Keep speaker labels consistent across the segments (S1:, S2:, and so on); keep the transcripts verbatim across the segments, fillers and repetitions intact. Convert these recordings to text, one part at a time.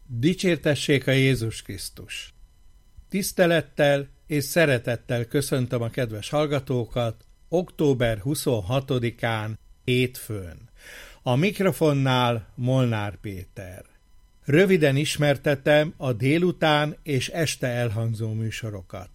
S1: Dicsértessék a Jézus Krisztus! Tisztelettel és szeretettel köszöntöm a kedves hallgatókat október huszonhatodikán, hétfőn. A mikrofonnál Molnár Péter. Röviden ismertetem a délután és este elhangzó műsorokat.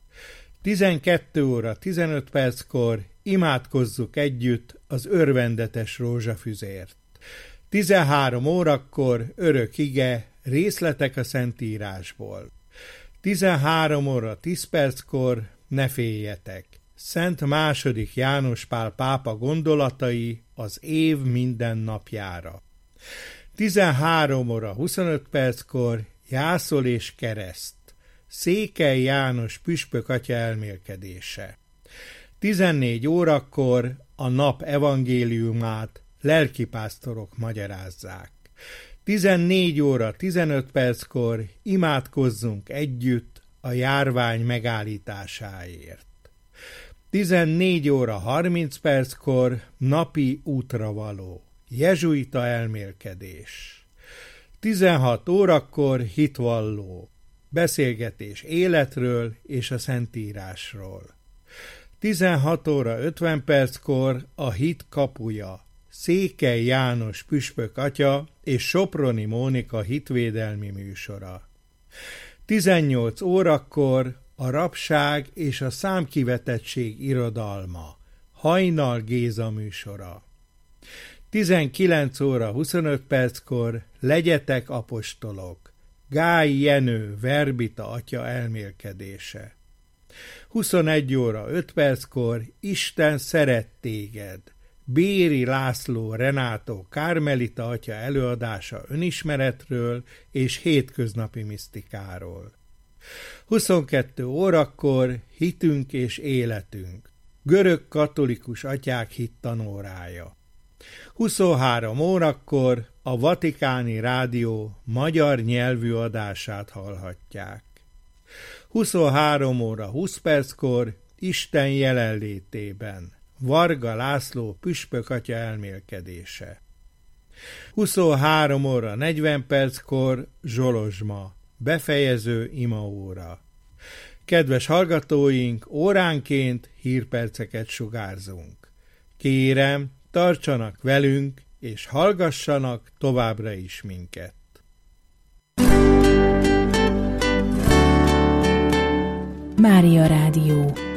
S1: tizenkét óra tizenöt perckor imádkozzuk együtt az örvendetes rózsafüzért. tizenhárom órakor örök ige, részletek a Szentírásból. tizenhárom óra tíz perckor ne féljetek. Szent második János Pál pápa gondolatai az év minden napjára. tizenhárom óra huszonöt perckor jászol és kereszt. Székely János püspök atya elmélkedése. tizennégy órakor a nap evangéliumát lelkipásztorok magyarázzák. tizennégy óra tizenöt perckor imádkozzunk együtt a járvány megállításáért. tizennégy óra harminc perckor napi útravaló, jezsuita elmélkedés. tizenhat órakor hitvalló, beszélgetés életről és a Szentírásról. tizenhat óra ötven perckor a hit kapuja, Székely János püspök atya és Soproni Mónika hitvédelmi műsora. tizennyolc órakor a rabság és a számkivetettség irodalma, Hajnal Géza műsora. tizenkilenc óra huszonöt perckor Legyetek apostolok, Gály Jenő verbita atya elmélkedése. huszonegy óra öt perckor Isten szeret téged, Béri László Renátó Kármelita atya előadása önismeretről és hétköznapi misztikáról. huszonkettő órakor Hitünk és életünk, görög katolikus atyák hittanórája. huszonhárom órakor a Vatikáni Rádió magyar nyelvű adását hallhatják. huszonhárom óra húsz perckor Isten jelenlétében, Varga László püspök atya elmélkedése. huszonhárom óra negyven perckor Zsolozsma, befejező imaóra. Kedves hallgatóink, óránként hírperceket sugárzunk. Kérem, tartsanak velünk, és hallgassanak továbbra is minket.
S2: Mária Rádió.